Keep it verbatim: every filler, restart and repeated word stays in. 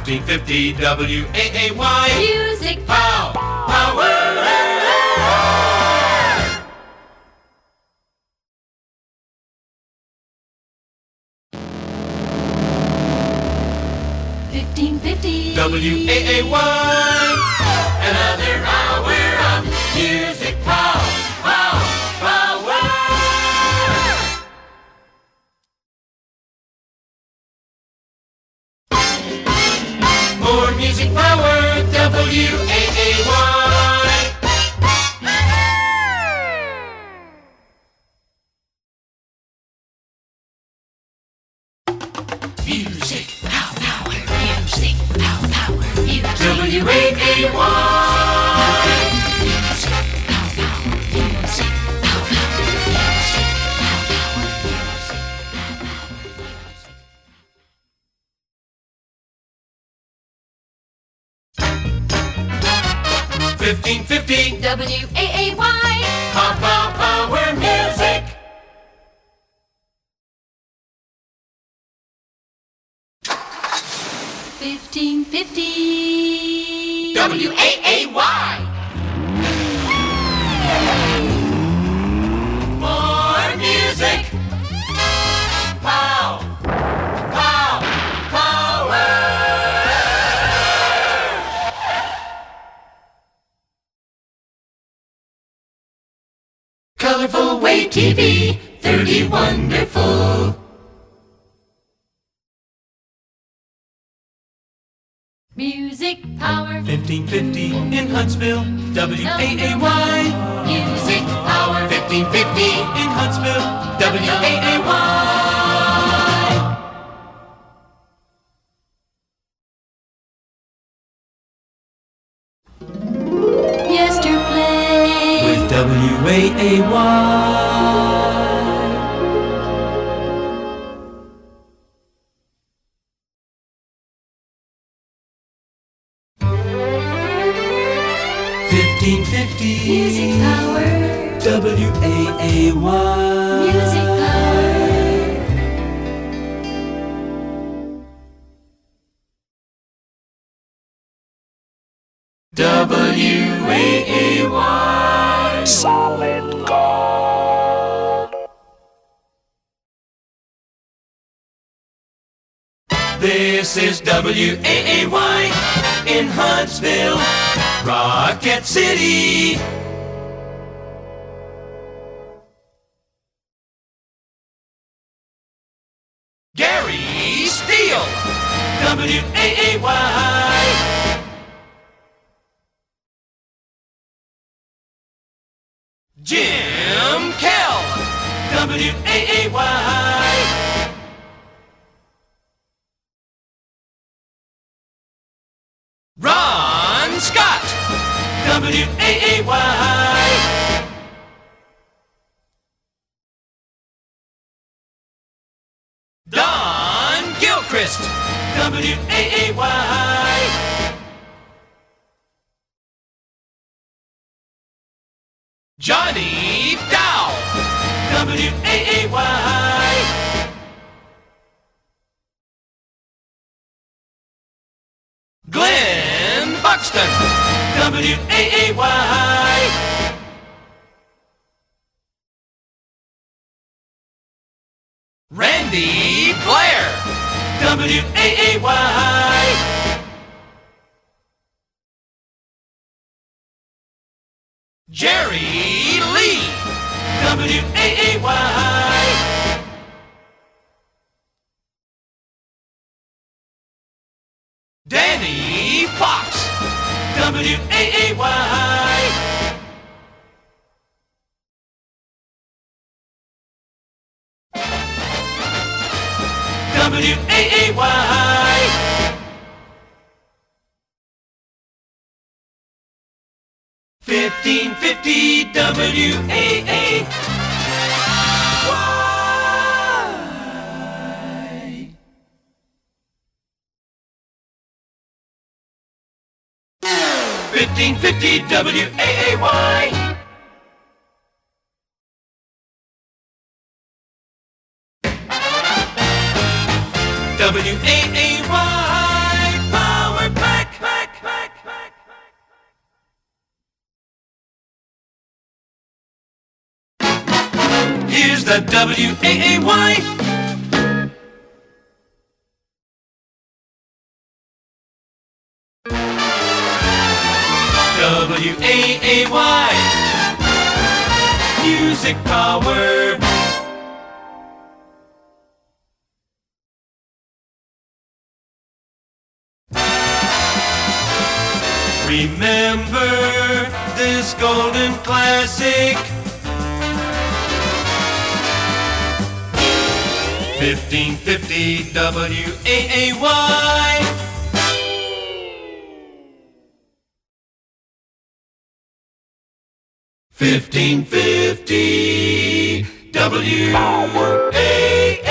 fifteen fifty W A A Y. Music Pow! Power! fifteen fifty W A A Y. Another hour of music pow, pow, power. More music power, W A A Y. Music, Pow power music. Pow power music. W A A Y. Music. Pow power music. Pow power music. Pow power music. fifteen fifty W A A Y. Pow Pow Power Music. fifteen fifty W A A Y. More music. Pow, pow, power. Colorful Wave T V, thirty wonderful. Music power. fifteen fifty in Huntsville, W A A Y. Music power. fifteen fifty in Huntsville, W A A Y. Yesterplay. With W A A Y. fifteen fifty Music power. W A A Y. Music power. W A A Y. Solid gold. This is W A A Y in Huntsville, Rocket City. Gary Steele, W A A Y. Jim Kell, W A A Y. Ron Scott, W A A Y. Don Gilchrist, W A A Y. Johnny Dow, W A A Y. Glenn Buxton, W A A Y. Randy Blair, W A A Y. Jerry Lee, W A A Y. Danny Fox, W A A Y. W A A Y. fifteen fifty W A A Y. fifteen fifty W A A Y. W A A Y. Power. the W A A Y. W A A Y. Music Power. Remember this golden classic. fifteen fifty W A A Y. fifteen fifty W A A Y.